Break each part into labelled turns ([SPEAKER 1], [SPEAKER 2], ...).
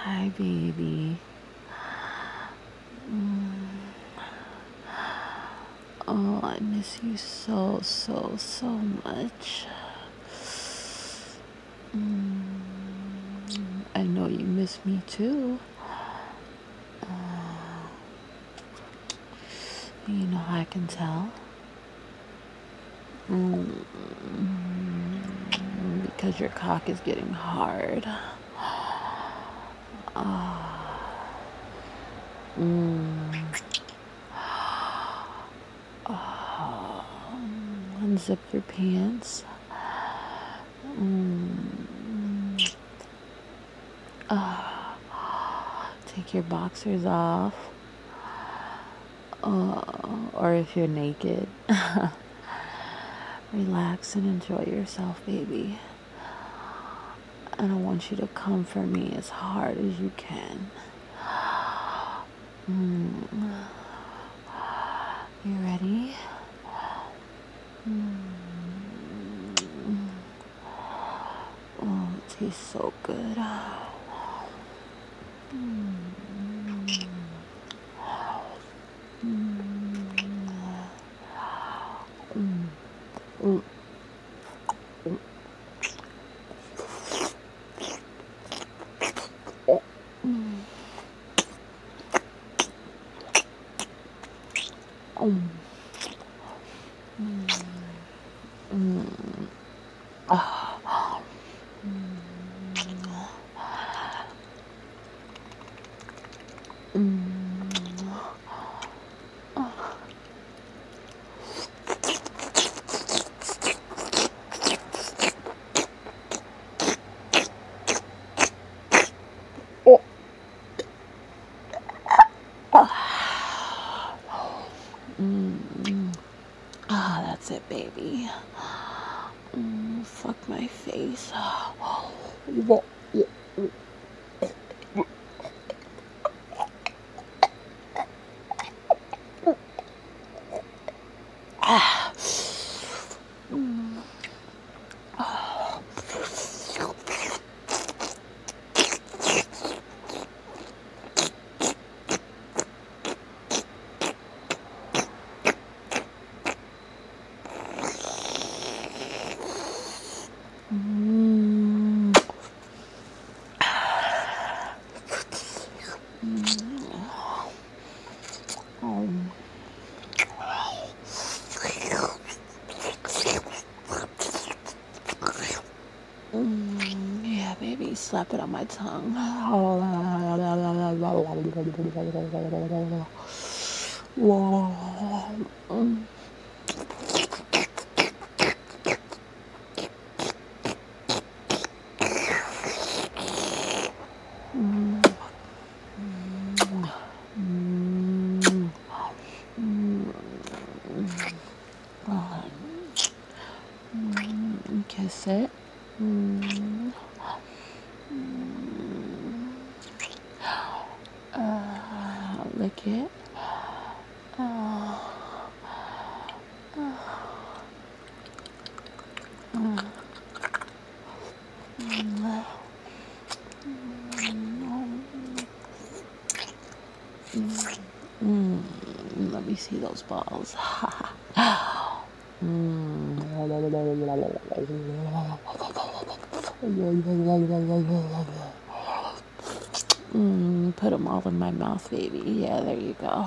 [SPEAKER 1] Hi, baby. Oh, I miss you so, so, so much. I know you miss me too. You know how I can tell? Because your cock is getting hard. Unzip your pants. Take your boxers off. Or if you're naked, relax and enjoy yourself, baby. And I want you to come for me as hard as you can. You ready? Oh, it tastes so good. That's it, baby. Fuck my face. Yeah, baby, slap it on my tongue. Kiss it. Lick it. Let me see those balls. Put them all in my mouth, baby. Yeah, there you go.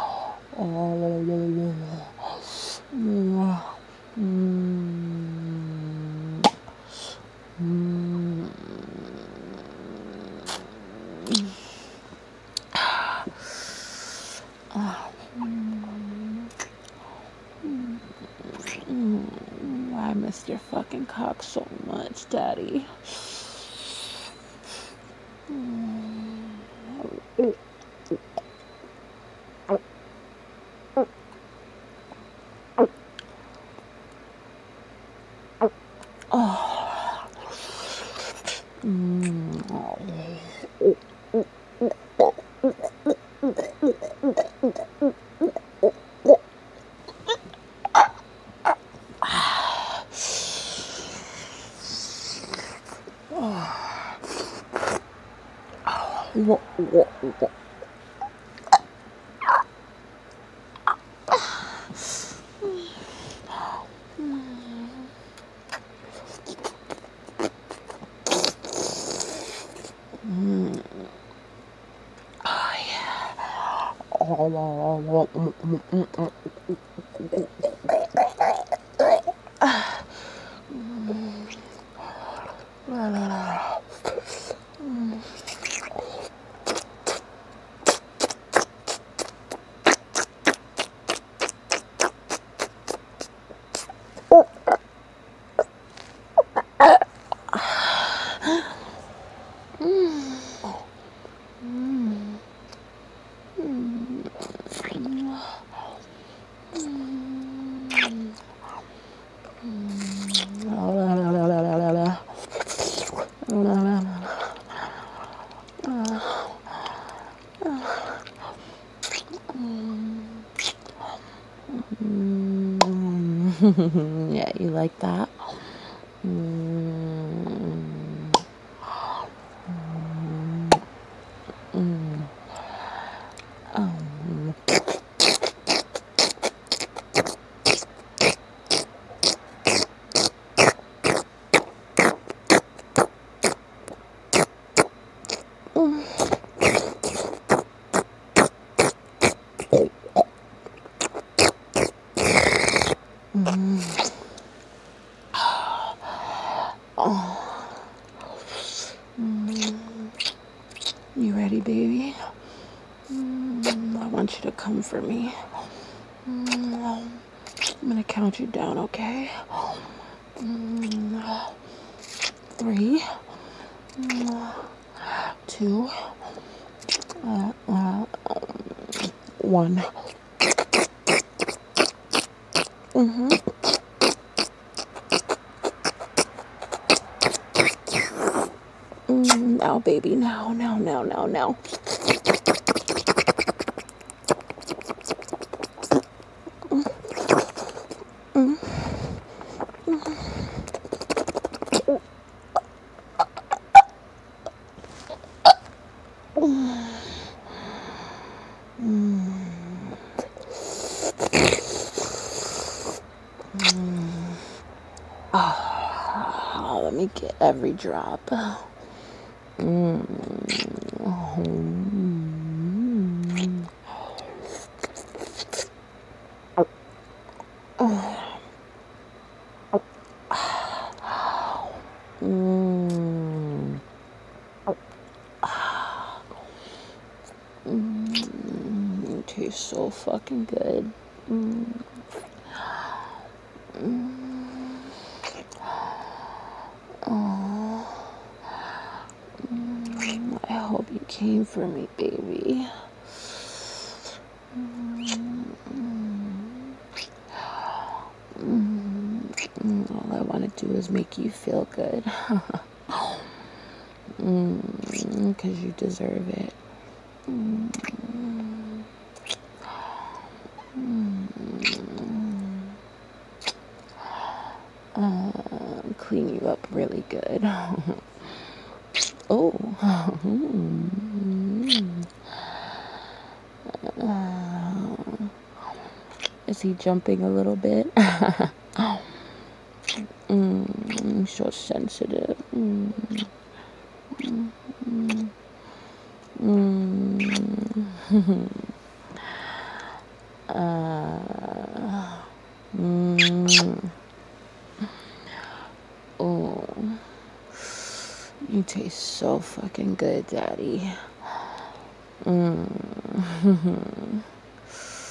[SPEAKER 1] I missed your fucking cock so much, Daddy. Wha- wha- wha- Yeah, you like that? You ready, baby? I want you to come for me. I'm gonna count you down, okay? 3, 2, 1. Now, baby, now. Oh, let me get every drop. It tastes so fucking good. I hope you came for me, baby. All I want to do is make you feel good. Because you deserve it. Clean you up really good. Oh. Is he jumping a little bit? So sensitive. Oh, you taste so fucking good, Daddy.